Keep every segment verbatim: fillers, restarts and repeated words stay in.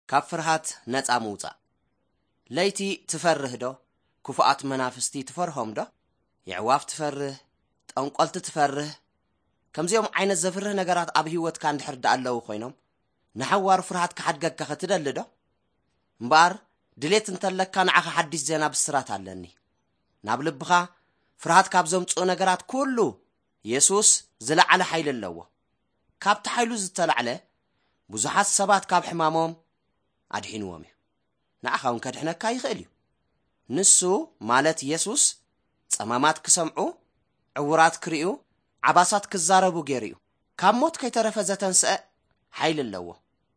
ካብ ፍርሃት ነፃ ምውፃእ ለይቲ ትፈርህ ዶ ክፉኣት መናፍስቲ ትፈርሆም ዶ ይዕዋፍ ትፈርህ ጠንቆልቲ ትፈርህ ከምዚኦም ዓይነት ዘፍርህ ነገራት ኣብ ህይወትካ እንድሕር ኣለዉ ኮይኖም ንሓዋር ፍርሃት ክሓድገካ ክትደሊ ዶ እምበር ድሌት እንተለካ ንዓኻ ሓዲስ ዜና ብስራት ኣለኒ ናብ ልብኻ ፍርሃት ካብ ዘምጽኡ ነገራት ኩሉ ኢየሱስ ዝለዓለ ሓይሊ ኣለዎ ካብቲ ሓይሉ ዝተለዓለ ብዙሓት ሰባት ካብ ሕማሞም ኣድሒንዎም እዩ ንዓኻ እውን ከድሕነካ ይኽእል እዩ ንሱ ማለት ኢየሱስ ጸማማት ክሰምዑ ዕውራት ክሪኡ ዓባሳት ክዛረቡ ገይሩ እዩ ካብ ሞት ከይተረፈ ዘተንስአ ሓይሊ ኣለዎ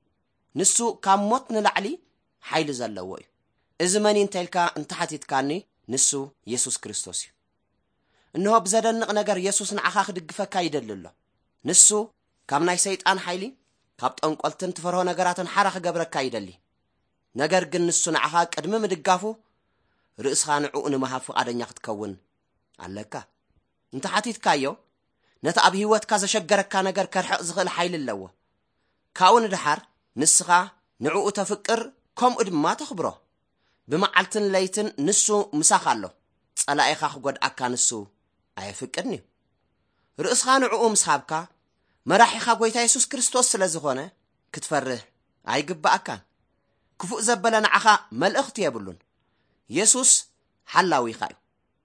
ንሱ ካብ ሞት ንላዕሊ ሓይሊ ዘለዎ እዩ እዚ መን እንተልካ እንተሓቲትካኒ ንሱ ኢየሱስ ክርስቶስ እዩ እንሆ ብዘደንቕ ነገር ኢየሱስ ንዓኻ ክድግፈካ ይደሊ ኣሎ ንሱ ካብ ናይ ሰይጣን ሓይሊ ካብ ጠንቆልትን ትፈርሆ ነገራትን ሓራ ክገብረካ ይደሊ ነገር ግን ንሱ ንዓኻ ቅድሚ ምድጋፉ ርእስኻ ንዕኡ ንምሃብ ፈቃደኛ ክትከውን ኣለካ እንተሓቲትካዮ ነቲ ኣብ ህይወትካ ዘሸገረካ ነገር ከርሕቕ ዝኽእል ሓይሊ ኣለዎ ካብኡ ንድሓር ንስኻ ንዕኡ ተፍቅር ከምኡ ድማ ተኽብሮ ብመዓልትን ለይትን ንሱ ምሳኻ ኣሎ ጸላኢኻ ክጎድኣካ ንሱ ኣይፍቅድን እዩ ርእስኻ ንዕኡ ምስሃብካ መራሒኻ ጎይታ ኢየሱስ ክርስቶስ ስለ ዝኾነ ክትፈርህ ኣይግባእካን ክፉእ ዘበለ ንዓኻ መልእኽቲ የብሉን ኢየሱስ ሓላዊኻ እዩ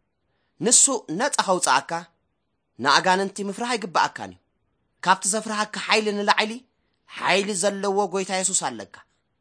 ንሱ ነፃ ከውፃእካ ንኣጋንንቲ ምፍራሕ ኣይግባእካን እዩ ካብቲ ዘፍርሃካ ሓይሊ ንላዕሊ ሓይሊ ዘለዎ ጎይታ ኢየሱስ ኣለካ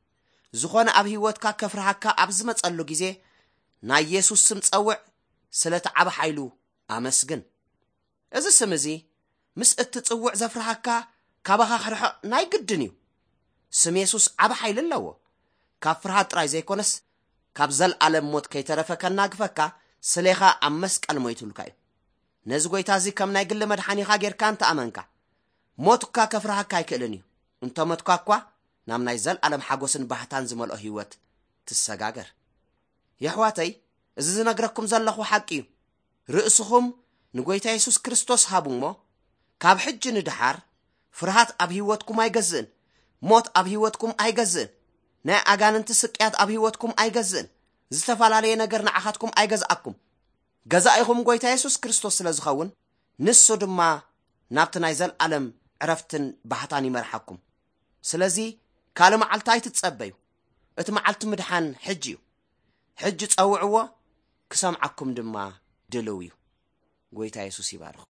ዝኾነ ኣብ ህይወትካ ከፍርሃካ ኣብ ዝመጸሉ ግዜ ናይ ኢየሱስ ስም ጸውዕ ስለተዓበ ሓይሉ ኣመስግን እዚ ስም እዚ ምስ እትጽውዕ ዘፍርሃካ ካባኻ ክርሕቕ ናይ ግድን እዩ ስም ኢየሱስ ዓበ ሓይሊ ኣለዎ ካብ ፍርሃት ጥራይ ዘይኮነስ ካብ ዘለዓለም ሞት ከይተረፈካ ናግፈካ ስለኻ ኣብ መስቀል ሞይቱልካ እዩ ነዚ ጎይታ እዚ ከም ናይ ግሊ መድሓኒኻ ጌርካ እንተኣመንካ ሞትካ ከፍርሃካ ኣይክእልን እዩ እንተሞትካ እኳ ናብ ናይ ዘለዓለም ሓጎስን ባህታን ዝመልኦ ህይወት ትሰጋገር የሕዋተይ እዚ ዝነግረኩም ዘለኹ ሓቂ እዩ ርእስኹም ንጎይታ ኢየሱስ ክርስቶስ ሃቡ እሞ ካብ ሕጂ ንድሓር ፍርሃት ኣብ ህይወትኩም ኣይገዝእን ሞት ኣብ ህይወትኩም ኣይገዝእን ናይ ኣጋንንቲ ስቅያት ኣብ ህይወትኩም ኣይገዝእን ዝተፈላለየ ነገር ንዓኻትኩም ኣይገዝኣኩም ገዛኢኹም ጎይታ ኢየሱስ ክርስቶስ ስለ ዝኸውን ንሱ ድማ ናብቲ ናይ ዘለዓለም ዕረፍትን ባህታን ይመርሓኩም ስለዚ ካልእ መዓልቲ ኣይትጸበዩ እቲ መዓልቲ ምድሓን ሕጂ እዩ ሕጂ ጸውዕዎ ክሰምዓኩም ድማ ድልው እዩ ጎይታ ኢየሱስ ይባርኽ